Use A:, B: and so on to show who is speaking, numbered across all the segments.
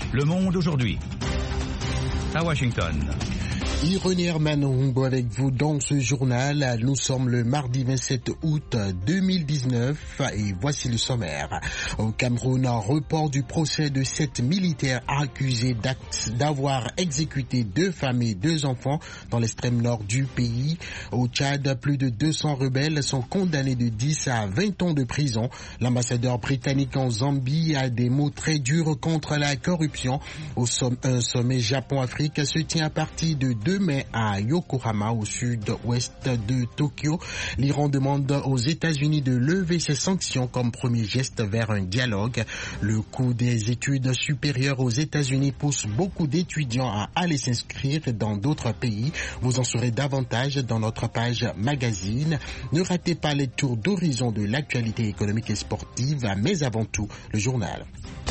A: Le Monde aujourd'hui. À Washington.
B: Ironie Hermanongo avec vous dans ce journal. Nous sommes le mardi 27 août 2019 et voici le sommaire. Au Cameroun, un report du procès de 7 militaires accusés d'avoir exécuté 2 femmes et 2 enfants dans l'extrême nord du pays. Au Tchad, plus de 200 rebelles sont condamnés de 10 à 20 ans de prison. L'ambassadeur britannique en Zambie a des mots très durs contre la corruption. Un sommet Japon-Afrique se tient à partir de 2 mai à Yokohama, au sud-ouest de Tokyo. L'Iran demande aux États-Unis de lever ses sanctions comme premier geste vers un dialogue. Le coût des études supérieures aux États-Unis pousse beaucoup d'étudiants à aller s'inscrire dans d'autres pays. Vous en saurez davantage dans notre page magazine. Ne ratez pas les tours d'horizon de l'actualité économique et sportive, mais avant tout, le journal.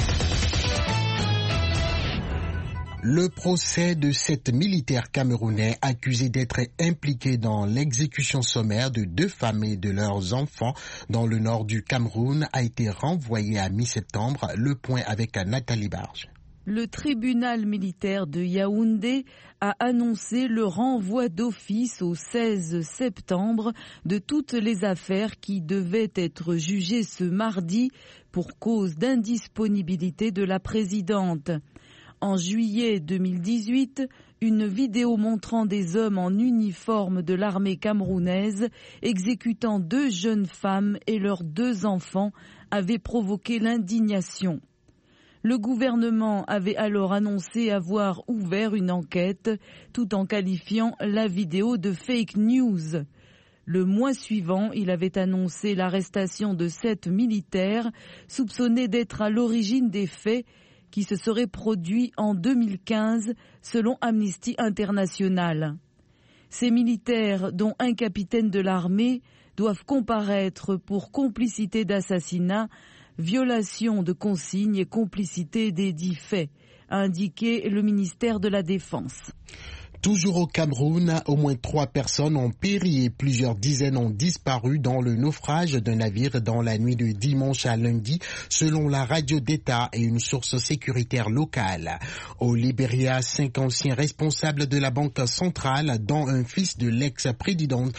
B: Le procès de 7 militaires camerounais accusés d'être impliqués dans l'exécution sommaire de 2 femmes et de leurs enfants dans le nord du Cameroun a été renvoyé à mi-septembre. Le point avec Nathalie Barge.
C: Le tribunal militaire de Yaoundé a annoncé le renvoi d'office au 16 septembre de toutes les affaires qui devaient être jugées ce mardi pour cause d'indisponibilité de la présidente. En juillet 2018, une vidéo montrant des hommes en uniforme de l'armée camerounaise exécutant 2 jeunes femmes et leurs 2 enfants avait provoqué l'indignation. Le gouvernement avait alors annoncé avoir ouvert une enquête tout en qualifiant la vidéo de fake news. Le mois suivant, il avait annoncé l'arrestation de 7 militaires soupçonnés d'être à l'origine des faits qui se serait produit en 2015 selon Amnesty International. Ces militaires, dont un capitaine de l'armée, doivent comparaître pour complicité d'assassinat, violation de consignes et complicité des dits faits, a indiqué le ministère de la Défense.
B: Toujours au Cameroun, au moins 3 personnes ont péri et plusieurs dizaines ont disparu dans le naufrage d'un navire dans la nuit de dimanche à lundi, selon la radio d'État et une source sécuritaire locale. Au Libéria, 5 anciens responsables de la Banque centrale, dont un fils de l'ex-présidente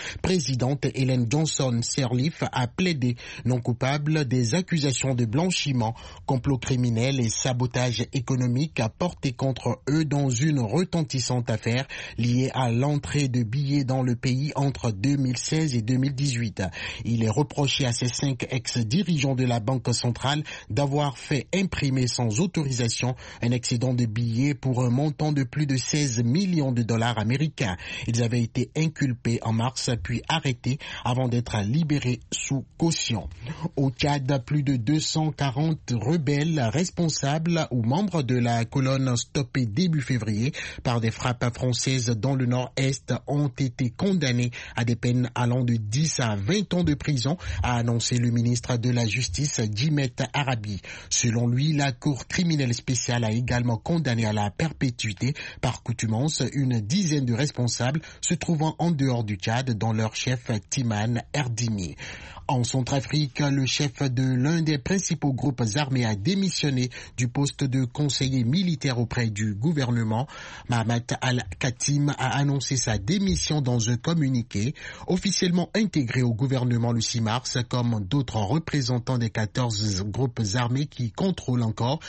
B: Ellen Johnson Sirleaf, a plaidé non coupable des accusations de blanchiment, complot criminel et sabotage économique portés contre eux dans une retentissante affaire lié à l'entrée de billets dans le pays entre 2016 et 2018. Il est reproché à ces 5 ex-dirigeants de la Banque centrale d'avoir fait imprimer sans autorisation un excédent de billets pour un montant de plus de 16 millions de dollars américains. Ils avaient été inculpés en mars puis arrêtés avant d'être libérés sous caution. Au Tchad, plus de 240 rebelles responsables ou membres de la colonne stoppée début février par des frappes françaises dans le nord-est ont été condamnés à des peines allant de 10 à 20 ans de prison, a annoncé le ministre de la Justice, Djimet Arabi. Selon lui, la Cour criminelle spéciale a également condamné à la perpétuité par coutumance une dizaine de responsables se trouvant en dehors du Tchad, dont leur chef Timan Erdimi. En Centrafrique, le chef de l'un des principaux groupes armés a démissionné du poste de conseiller militaire auprès du gouvernement. Mahamat Al-Khatim a annoncé sa démission dans un communiqué. Officiellement intégré au gouvernement le 6 mars, comme d'autres représentants des 14 groupes armés qui contrôlent encore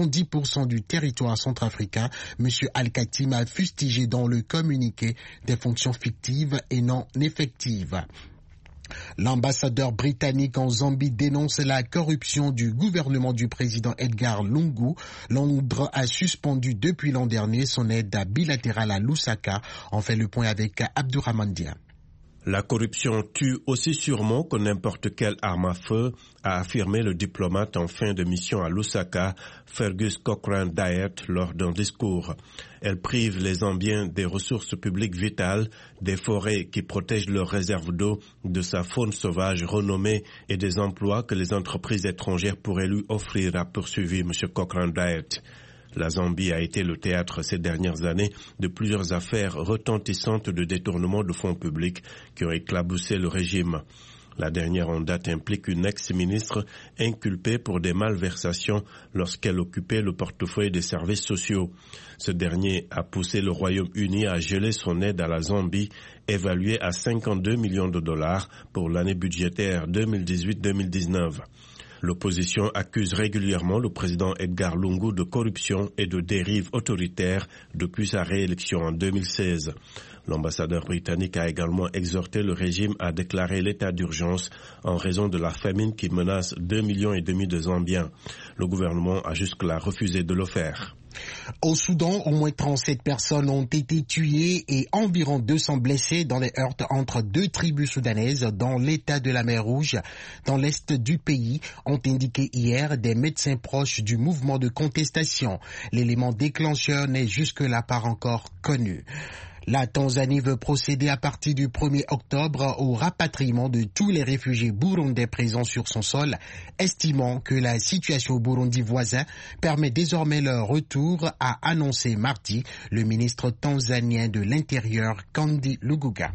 B: 70% du territoire centrafricain, M. Al-Khatim a fustigé dans le communiqué des fonctions fictives et non effectives. L'ambassadeur britannique en Zambie dénonce la corruption du gouvernement du président Edgar Lungu. Londres a suspendu depuis l'an dernier son aide bilatérale à Lusaka. On fait le point avec Abdourahmane Dia.
D: La corruption tue aussi sûrement que n'importe quelle arme à feu, a affirmé le diplomate en fin de mission à Lusaka, Fergus Cochrane Dyett, lors d'un discours. Elle prive les Zambiens des ressources publiques vitales, des forêts qui protègent leurs réserves d'eau, de sa faune sauvage renommée et des emplois que les entreprises étrangères pourraient lui offrir, a poursuivi M. Cochrane Dyett. La Zambie a été le théâtre ces dernières années de plusieurs affaires retentissantes de détournement de fonds publics qui ont éclaboussé le régime. La dernière en date implique une ex-ministre inculpée pour des malversations lorsqu'elle occupait le portefeuille des services sociaux. Ce dernier a poussé le Royaume-Uni à geler son aide à la Zambie, évaluée à 52 millions de dollars pour l'année budgétaire 2018-2019. L'opposition accuse régulièrement le président Edgar Lungu de corruption et de dérive autoritaire depuis sa réélection en 2016. L'ambassadeur britannique a également exhorté le régime à déclarer l'état d'urgence en raison de la famine qui menace 2,5 millions de Zambiens. Le gouvernement a jusque-là refusé de le faire.
B: Au Soudan, au moins 37 personnes ont été tuées et environ 200 blessés dans les heurts entre deux tribus soudanaises dans l'état de la mer Rouge, dans l'est du pays, ont indiqué hier des médecins proches du mouvement de contestation. L'élément déclencheur n'est jusque-là pas encore connu. La Tanzanie veut procéder à partir du 1er octobre au rapatriement de tous les réfugiés burundais présents sur son sol, estimant que la situation au Burundi voisin permet désormais leur retour, a annoncé mardi le ministre tanzanien de l'Intérieur Kandi Luguga.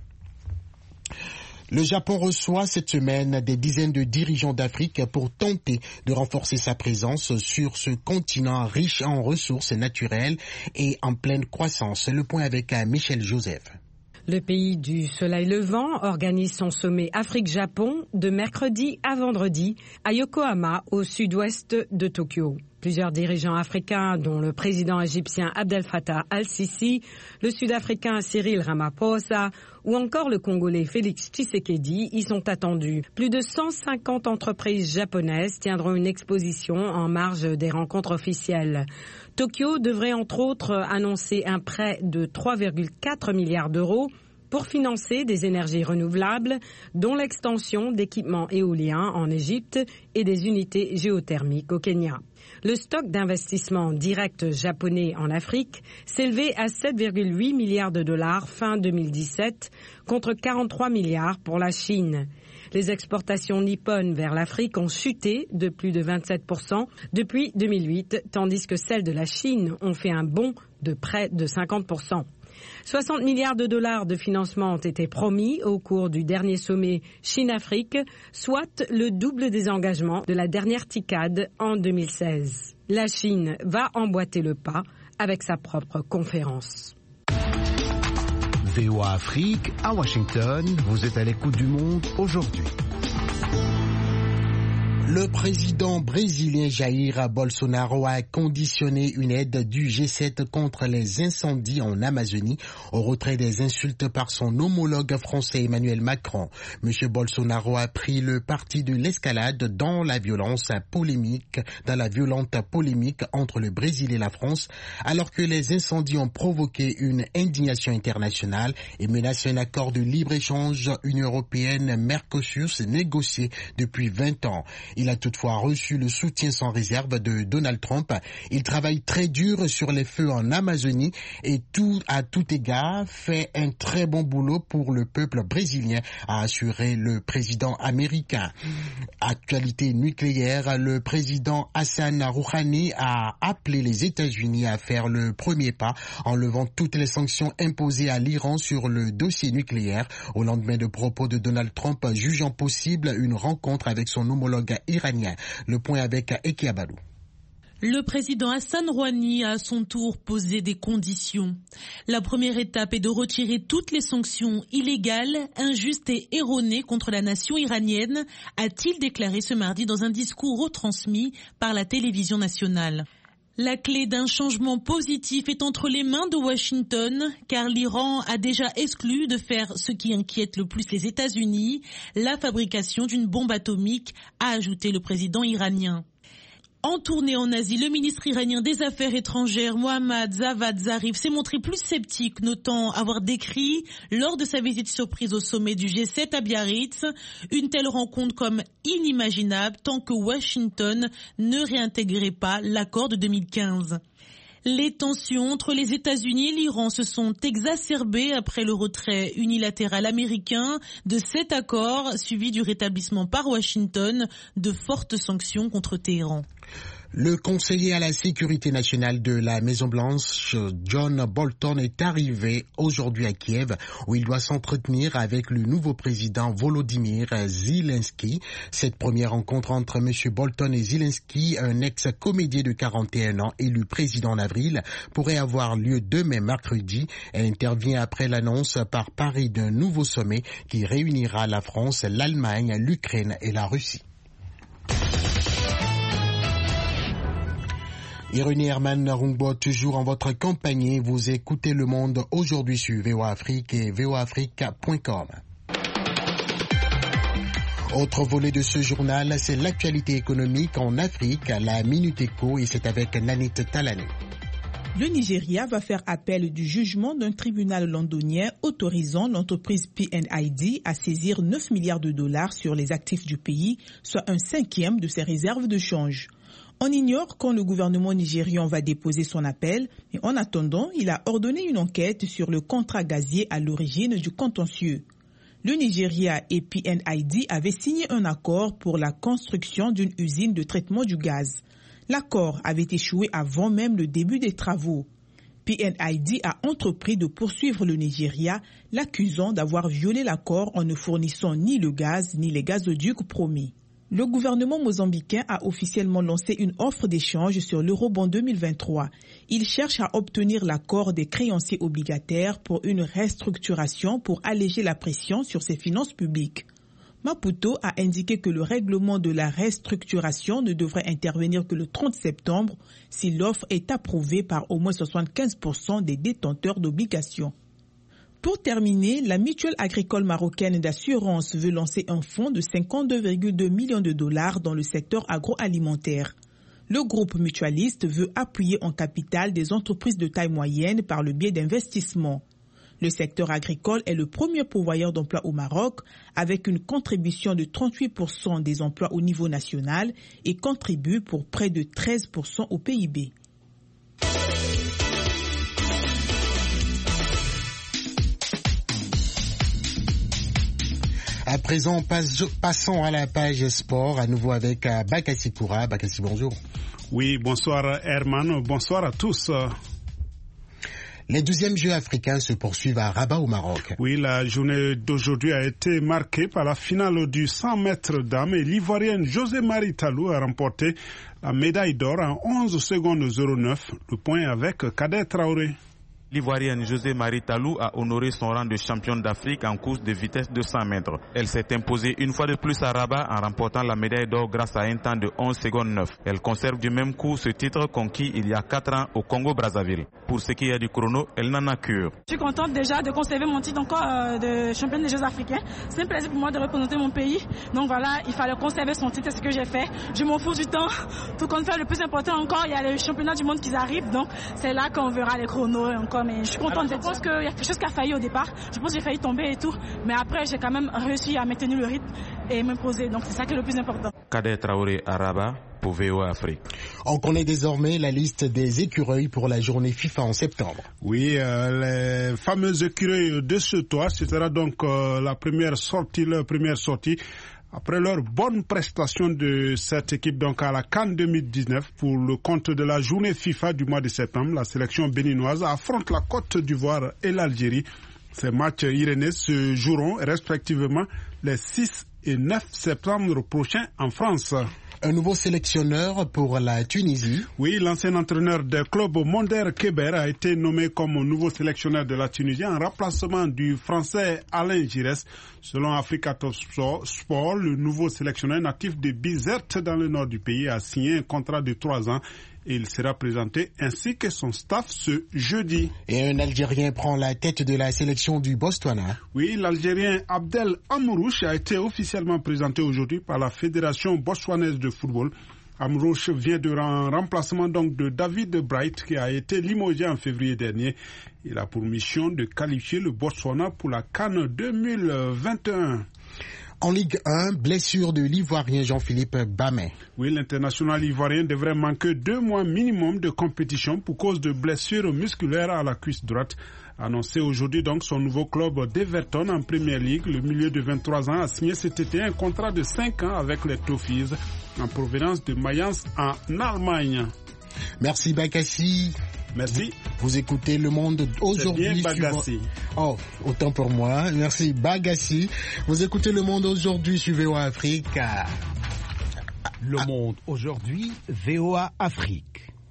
B: Le Japon reçoit cette semaine des dizaines de dirigeants d'Afrique pour tenter de renforcer sa présence sur ce continent riche en ressources naturelles et en pleine croissance. Le point avec Michel Joseph.
E: Le pays du soleil levant organise son sommet Afrique-Japon de mercredi à vendredi à Yokohama, au sud-ouest de Tokyo. Plusieurs dirigeants africains, dont le président égyptien Abdel Fattah al-Sisi, le sud-africain Cyril Ramaphosa ou encore le Congolais Félix Tshisekedi y sont attendus. Plus de 150 entreprises japonaises tiendront une exposition en marge des rencontres officielles. Tokyo devrait entre autres annoncer un prêt de 3,4 milliards d'euros pour financer des énergies renouvelables, dont l'extension d'équipements éoliens en Égypte et des unités géothermiques au Kenya. Le stock d'investissement direct japonais en Afrique s'élevait à 7,8 milliards de dollars fin 2017 contre 43 milliards pour la Chine. Les exportations nippones vers l'Afrique ont chuté de plus de 27% depuis 2008, tandis que celles de la Chine ont fait un bond de près de 50%. 60 milliards de dollars de financement ont été promis au cours du dernier sommet Chine-Afrique, soit le double des engagements de la dernière TICAD en 2016. La Chine va emboîter le pas avec sa propre conférence.
F: VOA Afrique, à Washington, vous êtes à l'écoute du monde aujourd'hui.
B: Le président brésilien Jair Bolsonaro a conditionné une aide du G7 contre les incendies en Amazonie au retrait des insultes par son homologue français Emmanuel Macron. M. Bolsonaro a pris le parti de l'escalade dans la violente polémique entre le Brésil et la France, alors que les incendies ont provoqué une indignation internationale et menacent un accord de libre-échange Union européenne-Mercosur négocié depuis 20 ans. Il a toutefois reçu le soutien sans réserve de Donald Trump. Il travaille très dur sur les feux en Amazonie et à tout égard fait un très bon boulot pour le peuple brésilien, a assuré le président américain. Actualité nucléaire, le président Hassan Rouhani a appelé les États-Unis à faire le premier pas en levant toutes les sanctions imposées à l'Iran sur le dossier nucléaire au lendemain de propos de Donald Trump jugeant possible une rencontre avec son homologue iranien. Le point avec Eki Abadou.
G: Le président Hassan Rouhani a à son tour posé des conditions. La première étape est de retirer toutes les sanctions illégales, injustes et erronées contre la nation iranienne, a-t-il déclaré ce mardi dans un discours retransmis par la télévision nationale. La clé d'un changement positif est entre les mains de Washington, car l'Iran a déjà exclu de faire ce qui inquiète le plus les États-Unis, la fabrication d'une bombe atomique, a ajouté le président iranien. En tournée en Asie, le ministre iranien des Affaires étrangères, Mohammad Javad Zarif, s'est montré plus sceptique, notant avoir décrit, lors de sa visite surprise au sommet du G7 à Biarritz, une telle rencontre comme inimaginable tant que Washington ne réintégrait pas l'accord de 2015. Les tensions entre les États-Unis et l'Iran se sont exacerbées après le retrait unilatéral américain de cet accord, suivi du rétablissement par Washington de fortes sanctions contre Téhéran.
B: Le conseiller à la sécurité nationale de la Maison-Blanche, John Bolton, est arrivé aujourd'hui à Kiev, où il doit s'entretenir avec le nouveau président Volodymyr Zelensky. Cette première rencontre entre M. Bolton et Zelensky, un ex-comédien de 41 ans élu président en avril, pourrait avoir lieu demain mercredi. Elle intervient après l'annonce par Paris d'un nouveau sommet qui réunira la France, l'Allemagne, l'Ukraine et la Russie. Irene Herman Rungbo, toujours en votre compagnie. Vous écoutez Le Monde aujourd'hui sur VOA Afrique et voaafrique.com. Autre volet de ce journal, c'est l'actualité économique en Afrique, la Minute Éco, et c'est avec Nanit Talani.
H: Le Nigeria va faire appel du jugement d'un tribunal londonien autorisant l'entreprise PNID à saisir 9 milliards de dollars sur les actifs du pays, soit 1/5 de ses réserves de change. On ignore quand le gouvernement nigérian va déposer son appel, mais en attendant, il a ordonné une enquête sur le contrat gazier à l'origine du contentieux. Le Nigeria et PNID avaient signé un accord pour la construction d'une usine de traitement du gaz. L'accord avait échoué avant même le début des travaux. PNID a entrepris de poursuivre le Nigeria, l'accusant d'avoir violé l'accord en ne fournissant ni le gaz ni les gazoducs promis. Le gouvernement mozambicain a officiellement lancé une offre d'échange sur l'Eurobond 2023. Il cherche à obtenir l'accord des créanciers obligataires pour une restructuration pour alléger la pression sur ses finances publiques. Maputo a indiqué que le règlement de la restructuration ne devrait intervenir que le 30 septembre si l'offre est approuvée par au moins 75% des détenteurs d'obligations. Pour terminer, la mutuelle agricole marocaine d'assurance veut lancer un fonds de 52,2 millions de dollars dans le secteur agroalimentaire. Le groupe mutualiste veut appuyer en capital des entreprises de taille moyenne par le biais d'investissements. Le secteur agricole est le premier pourvoyeur d'emplois au Maroc, avec une contribution de 38% des emplois au niveau national et contribue pour près de 13% au PIB.
B: À présent, passons à la page sport, à nouveau avec Bakassi Koura. Bakassi, bonjour.
I: Oui, bonsoir Herman, bonsoir à tous.
B: Les 12e Jeux africains se poursuivent à Rabat au Maroc.
I: Oui, la journée d'aujourd'hui a été marquée par la finale du 100 mètres dames et l'Ivoirienne José-Marie Talou a remporté la médaille d'or en 11 secondes 09, le point avec Kader Traoré.
J: L'Ivoirienne José-Marie Talou a honoré son rang de championne d'Afrique en course de vitesse de 100 mètres. Elle s'est imposée une fois de plus à Rabat en remportant la médaille d'or grâce à un temps de 11 secondes 9. Elle conserve du même coup ce titre conquis il y a 4 ans au Congo-Brazzaville. Pour ce qui est du chrono, elle n'en a cure.
K: Je suis contente déjà de conserver mon titre encore de championne des Jeux africains. C'est un plaisir pour moi de représenter mon pays. Donc voilà, il fallait conserver son titre, c'est ce que j'ai fait. Je m'en fous du temps. Tout compte fait, le plus important encore, il y a les championnats du monde qui arrivent. Donc c'est là qu'on verra les chronos encore. Mais je suis contente. Je pense qu'il y a quelque chose qui a failli au départ. Je pense que j'ai failli tomber et tout. Mais après, j'ai quand même réussi à maintenir le rythme et m'imposer. Donc c'est ça qui est le plus important.
J: Kader Traoré à Rabat pour VOA Afrique.
B: On connaît désormais la liste des écureuils pour la journée FIFA en septembre.
I: Oui, les fameux écureuils de ce toit, ce sera donc leur première sortie. Après leur bonne prestation de cette équipe donc à la CAN 2019 pour le compte de la journée FIFA du mois de septembre, la sélection béninoise affronte la Côte d'Ivoire et l'Algérie. Ces matchs irénés se joueront respectivement les 6 et 9 septembre prochains en France.
B: Un nouveau sélectionneur pour la Tunisie.
I: Oui, l'ancien entraîneur du club Monder Kéber a été nommé comme nouveau sélectionneur de la Tunisie en remplacement du français Alain Giresse. Selon Africa Top Sport, le nouveau sélectionneur natif de Bizerte dans le nord du pays a signé un contrat de 3 ans. Et il sera présenté ainsi que son staff ce jeudi.
B: Et un Algérien prend la tête de la sélection du Botswana.
I: Oui, l'Algérien Abdel Amrouche a été officiellement présenté aujourd'hui par la Fédération botswanaise de football. Amrouche vient de remplacement donc de David Bright qui a été limogé en février dernier. Il a pour mission de qualifier le Botswana pour la CAN 2021.
B: En Ligue 1, blessure de l'Ivoirien Jean-Philippe Bamé.
I: Oui, l'international ivoirien devrait manquer 2 mois minimum de compétition pour cause de blessures musculaires à la cuisse droite. Annoncé aujourd'hui donc son nouveau club d'Everton en Premier League, le milieu de 23 ans a signé cet été un contrat de 5 ans avec les Toffees en provenance de Mayence en Allemagne.
B: Merci Bakassi.
I: Merci.
B: Vous écoutez Le Monde aujourd'hui.
I: C'est bien Bagassi.
B: Oh, autant pour moi. Merci Bagassi. Vous écoutez Le Monde aujourd'hui sur VOA Afrique.
F: Le Monde aujourd'hui, VOA Afrique.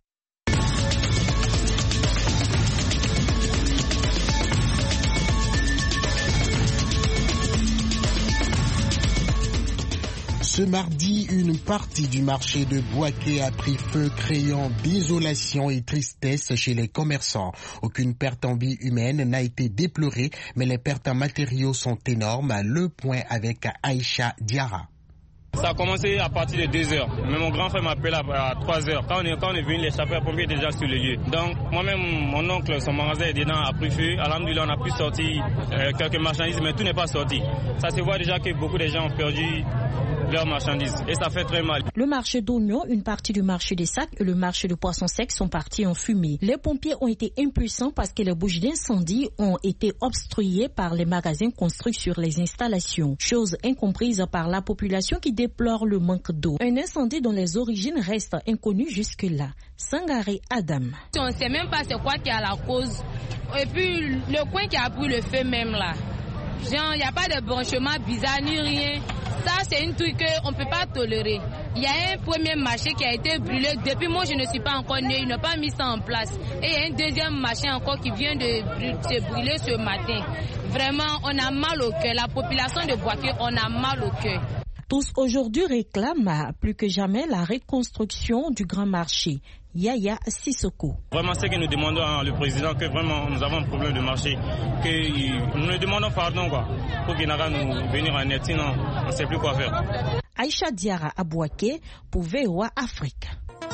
B: Ce mardi, une partie du marché de Bouaké a pris feu, créant désolation et tristesse chez les commerçants. Aucune perte en vie humaine n'a été déplorée, mais les pertes en matériaux sont énormes. Le point avec Aïcha Diarra.
L: Ça a commencé à partir de 2 heures, mais mon grand frère m'appelle à 3 heures. Quand on est venu, les sapeurs-pompiers étaient déjà sur le lieu. Donc moi-même, mon oncle, son magasin est dedans, a pris feu. Alhamdoulilah, on a pu sortir quelques marchandises, mais tout n'est pas sorti. Ça se voit déjà que beaucoup de gens ont perdu leurs marchandises et ça fait très mal.
M: Le marché d'oignons, une partie du marché des sacs et le marché de poissons secs sont partis en fumée. Les pompiers ont été impuissants parce que les bougies d'incendie ont été obstruées par les magasins construits sur les installations. Chose incomprise par la population qui déplore le manque d'eau. Un incendie dont les origines restent inconnues jusque-là. Sangaré Adam.
N: On ne sait même pas c'est quoi qui a la cause. Et puis le coin qui a pris le feu même là. Genre, il n'y a pas de branchement bizarre ni rien. Ça, c'est une truc qu'on ne peut pas tolérer. Il y a un premier marché qui a été brûlé. Depuis moi, je ne suis pas encore né. Ils n'ont pas mis ça en place. Et il y a un deuxième marché encore qui vient de se brûler ce matin. Vraiment, on a mal au cœur. La population de Bouaké, on a mal au cœur.
M: Tous aujourd'hui réclament plus que jamais la reconstruction du grand marché. Yaya Sissoko.
L: Vraiment, c'est que nous demandons au président que vraiment nous avons un problème de marché, que nous lui demandons pardon pour qu'il n'aura nous venir en aide, sinon on ne sait plus quoi faire.
M: Aïcha Diarra à Bouaké pour VOA Afrique.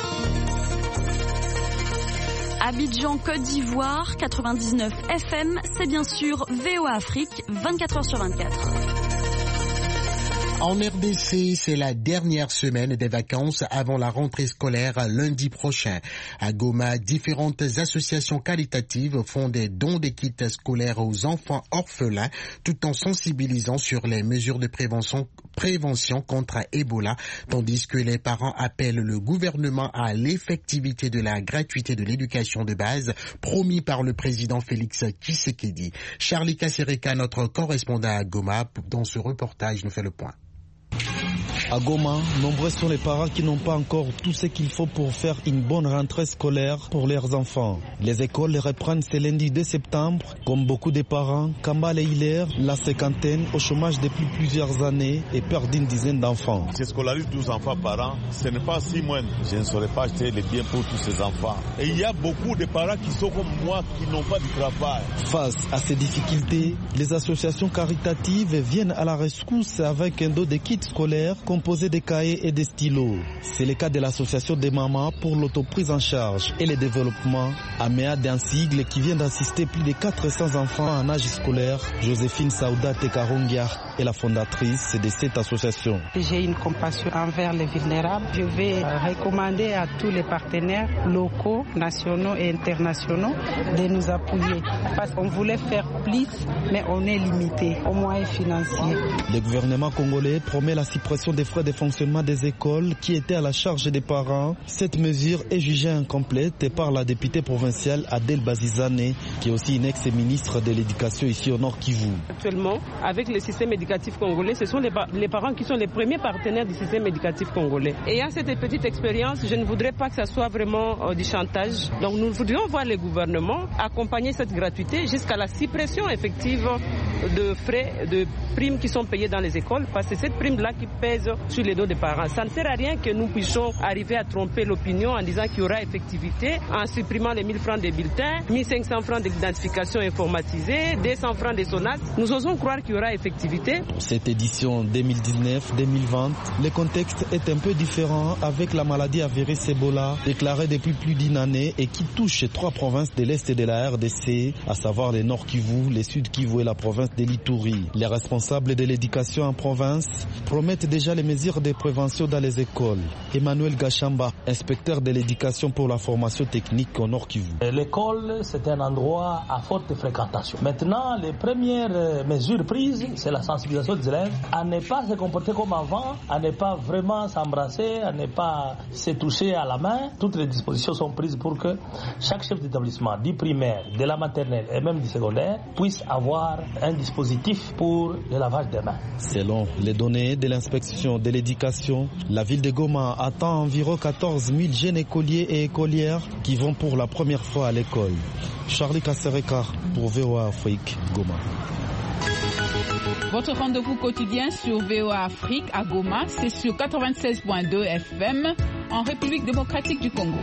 O: Abidjan, Côte d'Ivoire, 99 FM, c'est bien sûr VOA Afrique, 24h/24.
B: En RDC, c'est la dernière semaine des vacances avant la rentrée scolaire lundi prochain. À Goma, différentes associations caritatives font des dons de kits scolaires aux enfants orphelins tout en sensibilisant sur les mesures de prévention contre Ebola, tandis que les parents appellent le gouvernement à l'effectivité de la gratuité de l'éducation de base promis par le président Félix Tshisekedi. Charlie Kassereka, notre correspondant à Goma, dans ce reportage nous fait le point.
P: À Goma, nombreux sont les parents qui n'ont pas encore tout ce qu'il faut pour faire une bonne rentrée scolaire pour leurs enfants. Les écoles reprennent ce lundi 2 septembre. Comme beaucoup de parents, Kambale Hilaire, la cinquantaine, au chômage depuis plusieurs années et perd une dizaine d'enfants.
Q: Je scolarise 12 enfants par an, ce n'est pas si moins. Je ne saurais pas acheter les biens pour tous ces enfants. Et il y a beaucoup de parents qui sont comme moi, qui n'ont pas de travail.
P: Face à ces difficultés, les associations caritatives viennent à la rescousse avec un dos de kits scolaires composé de cahiers et de stylos. C'est le cas de l'association des mamans pour l'autoprise en charge et le développement, AMEA d'un sigle qui vient d'assister plus de 400 enfants en âge scolaire. Joséphine Saouda Tekarongia est la fondatrice de cette association.
R: J'ai une compassion envers les vulnérables. Je vais recommander à tous les partenaires locaux, nationaux et internationaux de nous appuyer. Parce qu'on voulait faire plus, mais on est limité aux moyens financiers.
P: Le gouvernement congolais promet la suppression des frais de fonctionnement des écoles qui étaient à la charge des parents. Cette mesure est jugée incomplète par la députée provinciale Adèle Bazizane, qui est aussi une ex-ministre de l'éducation ici au Nord Kivu.
S: Actuellement, avec le système éducatif congolais, ce sont les parents qui sont les premiers partenaires du système éducatif congolais. Ayant cette petite expérience, je ne voudrais pas que ça soit vraiment du chantage. Donc nous voudrions voir le gouvernement accompagner cette gratuité jusqu'à la suppression effective de frais, de primes qui sont payées dans les écoles, parce que c'est cette prime-là qui pèse sur les dos des parents. Ça ne sert à rien que nous puissions arriver à tromper l'opinion en disant qu'il y aura effectivité en supprimant les 1000 francs des bulletins, 1500 francs d'identification informatisée, 200 francs des SONAS. Nous osons croire qu'il y aura effectivité.
P: Cette édition 2019-2020, le contexte est un peu différent avec la maladie à virus Ebola déclarée depuis plus d'une année et qui touche 3 provinces de l'Est de la RDC, à savoir le Nord Kivu, le Sud Kivu et la province province de l'Ituri. Les responsables de l'éducation en province promettent déjà les mesures de prévention dans les écoles. Emmanuel Gachamba, inspecteur de l'éducation pour la formation technique au Nord Kivu.
T: L'école, c'est un endroit à forte fréquentation. Maintenant, les premières mesures prises, c'est la sensibilisation des élèves à ne pas se comporter comme avant, à ne pas vraiment s'embrasser, à ne pas se toucher à la main. Toutes les dispositions sont prises pour que chaque chef d'établissement, du primaire, de la maternelle et même du secondaire, puisse avoir un dispositif pour le lavage des mains.
P: Selon les données de l'inspection de l'éducation, la ville de Goma attend environ 14 000 jeunes écoliers et écolières qui vont pour la première fois à l'école. Charlie Kassereka pour VOA Afrique, Goma.
U: Votre rendez-vous quotidien sur VOA Afrique à Goma, c'est sur 96.2 FM en République démocratique du Congo.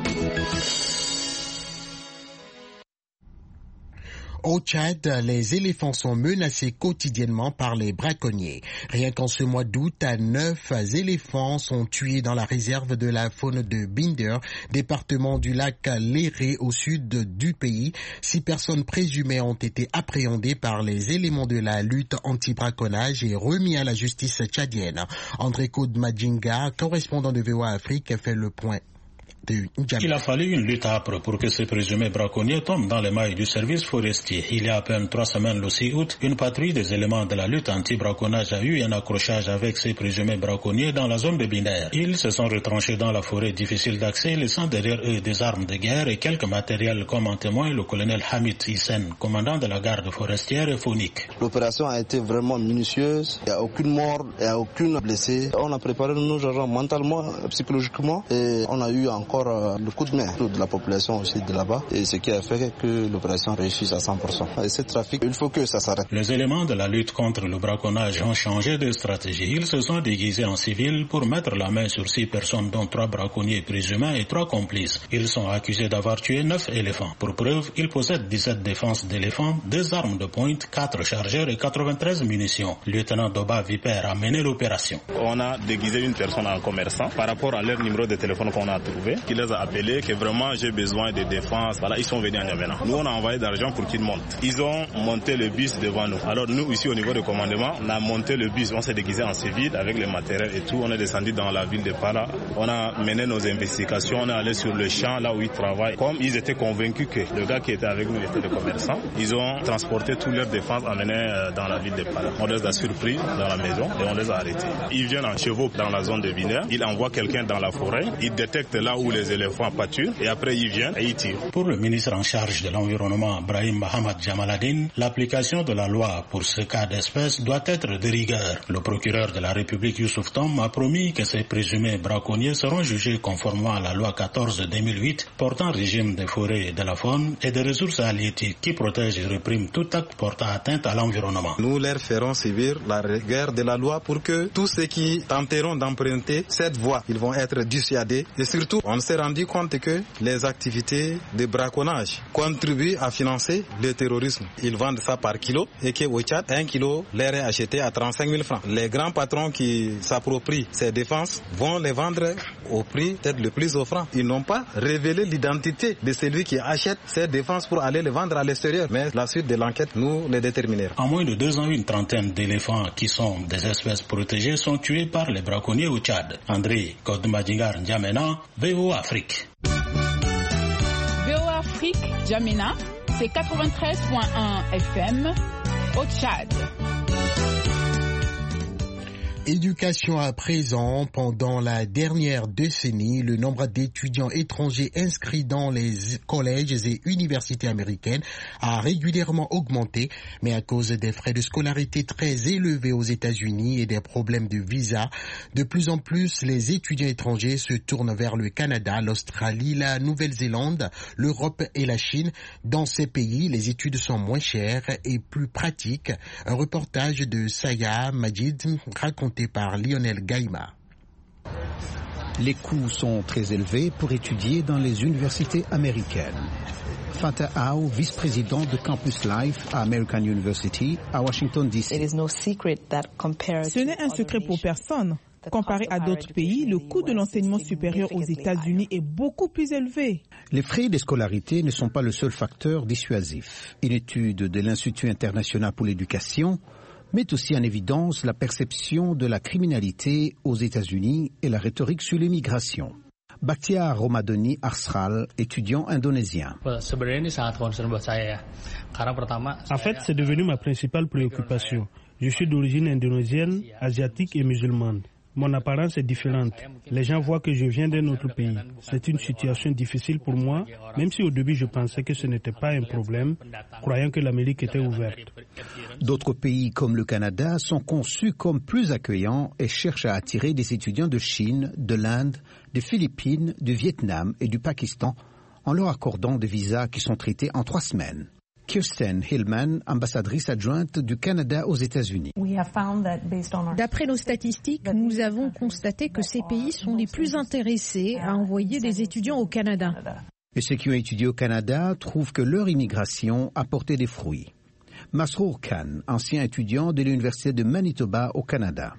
B: Au Tchad, les éléphants sont menacés quotidiennement par les braconniers. Rien qu'en ce mois d'août, 9 éléphants sont tués dans la réserve de la faune de Binder, département du lac Léré au sud du pays. 6 personnes présumées ont été appréhendées par les éléments de la lutte anti-braconnage et remis à la justice tchadienne. André Koud Madjinga, correspondant de VOA Afrique, fait le point.
V: Il a fallu une lutte âpre pour que ces présumés braconniers tombent dans les mailles du service forestier. Il y a à peine 3 semaines, le 6 août, une patrouille des éléments de la lutte anti-braconnage a eu un accrochage avec ces présumés braconniers dans la zone de Binaire. Ils se sont retranchés dans la forêt difficile d'accès, laissant derrière eux des armes de guerre et quelques matériels, comme en témoigne le colonel Hamid Hissen, commandant de la garde forestière et faunique.
W: L'opération a été vraiment minutieuse. Il n'y a aucune mort, il n'y a aucune blessée. On a préparé nos agents mentalement, psychologiquement, et on a eu encore le coup de main de la population aussi de là-bas, et ce qui a fait que l'opération réussisse à 100%. Et ce trafic, il faut que ça s'arrête.
V: Les éléments de la lutte contre le braconnage ont changé de stratégie. Ils se sont déguisés en civils pour mettre la main sur 6 personnes, dont 3 braconniers présumés et 3 complices. Ils sont accusés d'avoir tué 9 éléphants. Pour preuve, ils possèdent 17 défenses d'éléphants, 2 armes de pointe, 4 chargeurs et 93 munitions. Lieutenant Doba Viper a mené l'opération.
X: On a déguisé une personne en commerçant par rapport à leur numéro de téléphone qu'on a trouvé, qui les a appelés que vraiment j'ai besoin de défense. Voilà, ils sont venus à N'Djamena. Nous, on a envoyé de l'argent pour qu'ils montent. Ils ont monté le bus devant nous. Alors nous, ici au niveau du commandement, on a monté le bus. On s'est déguisé en civil avec les matériels et tout. On est descendu dans la ville de Pala. On a mené nos investigations. On est allé sur le champ là où ils travaillent. Comme ils étaient convaincus que le gars qui était avec nous était le commerçant, ils ont transporté toute leur défense emmené dans la ville de Pala. On les a surpris dans la maison et on les a arrêtés. Ils viennent en chevaux dans la zone de Binaire. Ils envoient quelqu'un dans la forêt. Ils détectent là où les éléphants pâturent et après ils viennent et ils tirent.
V: Pour le ministre en charge de l'environnement, Brahim Mohamed Jamaladine, l'application de la loi pour ce cas d'espèce doit être de rigueur. Le procureur de la République Youssouf Tom a promis que ces présumés braconniers seront jugés conformément à la loi 14 de 2008 portant régime des forêts et de la faune et des ressources halieutiques qui protège et réprime tout acte portant atteinte à l'environnement.
Y: Nous leur ferons subir la rigueur de la loi pour que tous ceux qui tenteront d'emprunter cette voie, ils vont être dissuadés. Et surtout, on s'est rendu compte que les activités de braconnage contribuent à financer le terrorisme. Ils vendent ça par kilo et qu'au Tchad, 1 kilo leur est acheté à 35 000 francs. Les grands patrons qui s'approprient ces défenses vont les vendre au prix peut-être le plus offrant. Ils n'ont pas révélé l'identité de celui qui achète ces défenses pour aller les vendre à l'extérieur. Mais la suite de l'enquête, nous les déterminerons.
V: En moins de 2 ans, une trentaine d'éléphants qui sont des espèces protégées sont tués par les braconniers au Tchad. André Kodmadjingar N'Djamena, VOA Afrique.
U: VOA Afrique, N'Djamena, c'est 93.1 FM au Tchad.
B: Éducation à présent, pendant la dernière décennie, le nombre d'étudiants étrangers inscrits dans les collèges et universités américaines a régulièrement augmenté, mais à cause des frais de scolarité très élevés aux États-Unis et des problèmes de visa, de plus en plus les étudiants étrangers se tournent vers le Canada, l'Australie, la Nouvelle-Zélande, l'Europe et la Chine. Dans ces pays, les études sont moins chères et plus pratiques. Un reportage de Saya Majid raconté par Lionel Gaïma.
F: Les coûts sont très élevés pour étudier dans les universités américaines. Fatah Aou, vice-président de Campus Life à American University à Washington, D.C.
H: Ce n'est un secret pour personne. Comparé à d'autres pays, le coût de l'enseignement supérieur aux États-Unis est beaucoup plus élevé.
F: Les frais de scolarité ne sont pas le seul facteur dissuasif. Une étude de l'Institut international pour l'éducation met aussi en évidence la perception de la criminalité aux États-Unis et la rhétorique sur l'immigration. Bakhtiar Romadoni Arsral, étudiant indonésien.
A: En fait, c'est devenu ma principale préoccupation. Je suis d'origine indonésienne, asiatique et musulmane. Mon apparence est différente. Les gens voient que je viens d'un autre pays. C'est une situation difficile pour moi, même si au début je pensais que ce n'était pas un problème, croyant que l'Amérique était ouverte.
F: D'autres pays comme le Canada sont conçus comme plus accueillants et cherchent à attirer des étudiants de Chine, de l'Inde, des Philippines, du Vietnam et du Pakistan en leur accordant des visas qui sont traités en 3 semaines. Kirsten Hillman, ambassadrice adjointe du Canada aux États-Unis.
C: D'après nos statistiques, nous avons constaté que ces pays sont les plus intéressés à envoyer des étudiants au Canada.
F: Et ceux qui ont étudié au Canada trouvent que leur immigration a porté des fruits. Masrour Khan, ancien étudiant de l'Université de Manitoba au Canada.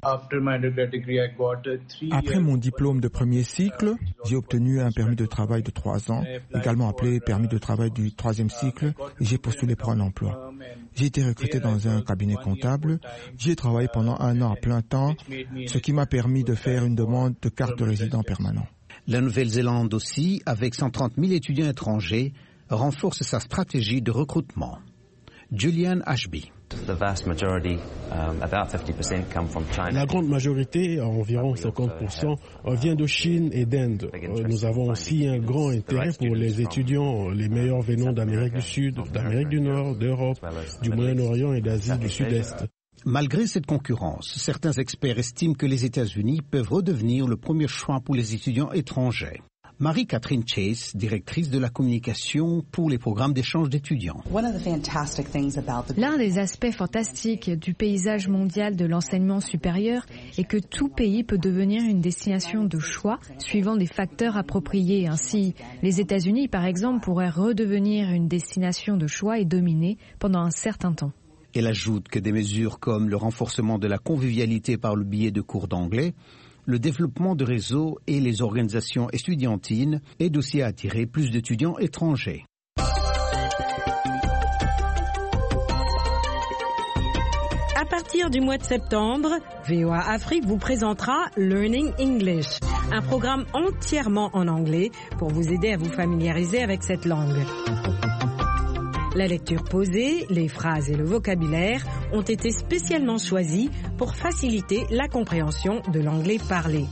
D: Après mon diplôme de premier cycle, j'ai obtenu un permis de travail de 3 ans, également appelé permis de travail du 3e cycle, et j'ai postulé pour un emploi. J'ai été recruté dans un cabinet comptable. J'y ai travaillé pendant 1 an à plein temps, ce qui m'a permis de faire une demande de carte de résident permanent.
F: La Nouvelle-Zélande aussi, avec 130 000 étudiants étrangers, renforce sa stratégie de recrutement. Julian Ashby.
A: La grande majorité, environ 50%, vient de Chine et d'Inde. Nous avons aussi un grand intérêt pour les étudiants, les meilleurs venant d'Amérique du Sud, d'Amérique du Nord, d'Europe, du Moyen-Orient et d'Asie du Sud-Est.
F: Malgré cette concurrence, certains experts estiment que les États-Unis peuvent redevenir le premier choix pour les étudiants étrangers. Marie-Catherine Chase, directrice de la communication pour les programmes d'échange d'étudiants.
C: L'un des aspects fantastiques du paysage mondial de l'enseignement supérieur est que tout pays peut devenir une destination de choix suivant des facteurs appropriés. Ainsi, les États-Unis, par exemple, pourraient redevenir une destination de choix et dominer pendant un certain temps.
F: Elle ajoute que des mesures comme le renforcement de la convivialité par le biais de cours d'anglais, le développement de réseaux et les organisations estudiantines aident aussi à attirer plus d'étudiants étrangers.
E: À partir du mois de septembre, VOA Afrique vous présentera Learning English, un programme entièrement en anglais pour vous aider à vous familiariser avec cette langue. La lecture posée, les phrases et le vocabulaire ont été spécialement choisis pour faciliter la compréhension de l'anglais parlé.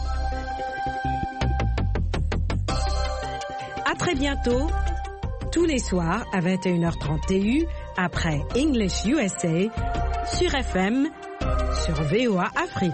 E: À très bientôt, tous les soirs à 21h30 TU, après English USA, sur FM, sur VOA Afrique.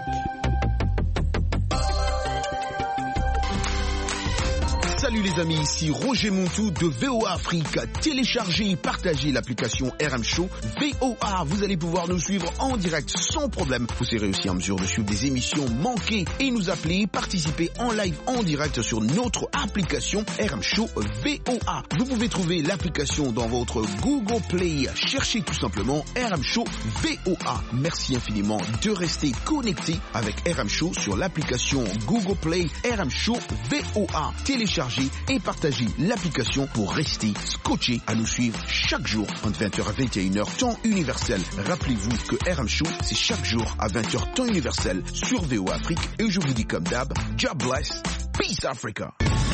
G: Salut les amis, ici Roger Montou de VOA Afrique. Téléchargez et partagez l'application RM Show VOA. Vous allez pouvoir nous suivre en direct sans problème. Vous serez aussi en mesure de suivre des émissions manquées et nous appeler, participer en live en direct sur notre application RM Show VOA. Vous pouvez trouver l'application dans votre Google Play. Cherchez tout simplement RM Show VOA. Merci infiniment de rester connecté avec RM Show sur l'application Google Play RM Show VOA. Téléchargez et partagez l'application pour rester scotché à nous suivre chaque jour entre 20h à 21h temps universel. Rappelez-vous que RM Show, c'est chaque jour à 20h temps universel sur VOA Afrique. Et je vous dis comme d'hab, God bless, peace Africa.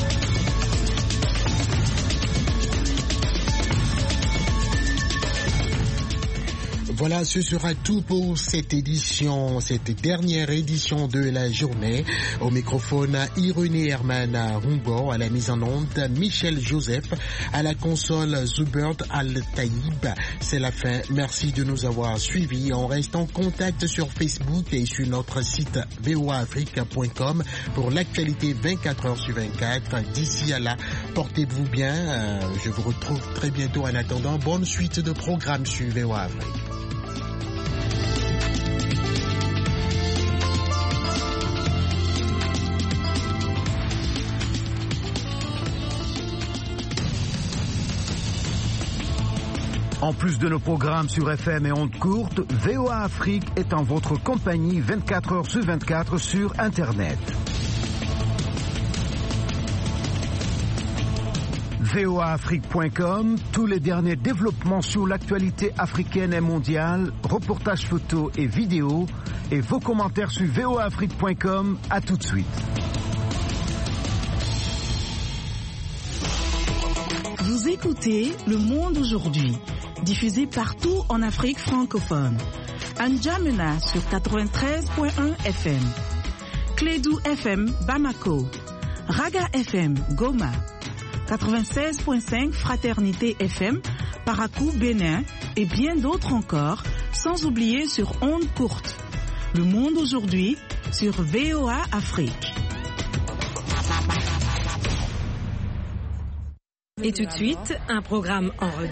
B: Voilà, ce sera tout pour cette édition, cette dernière édition de la journée. Au microphone, Irénée Herman Rumbo, à la mise en onde, Michel Joseph, à la console, Zubert Al-Taïb. C'est la fin. Merci de nous avoir suivis. On reste en contact sur Facebook et sur notre site voaafrique.com pour l'actualité 24 heures sur 24. D'ici à là, portez-vous bien. Je vous retrouve très bientôt. En attendant, bonne suite de programmes sur VOA Afrique.
I: En plus de nos programmes sur FM et ondes courtes, VOA Afrique est en votre compagnie 24 heures sur 24 sur Internet. voaafrique.com, tous les derniers développements sur l'actualité africaine et mondiale, reportages photos et vidéos, et vos commentaires sur voaafrique.com. À tout de suite.
H: Vous écoutez Le Monde aujourd'hui, diffusé partout en Afrique francophone. À N'Djamena sur 93.1 FM, Clédou FM Bamako, Raga FM Goma, 96.5 Fraternité FM, Parakou Bénin et bien d'autres encore, sans oublier sur ondes courtes. Le Monde aujourd'hui sur VOA Afrique.
E: Et tout de suite, un programme en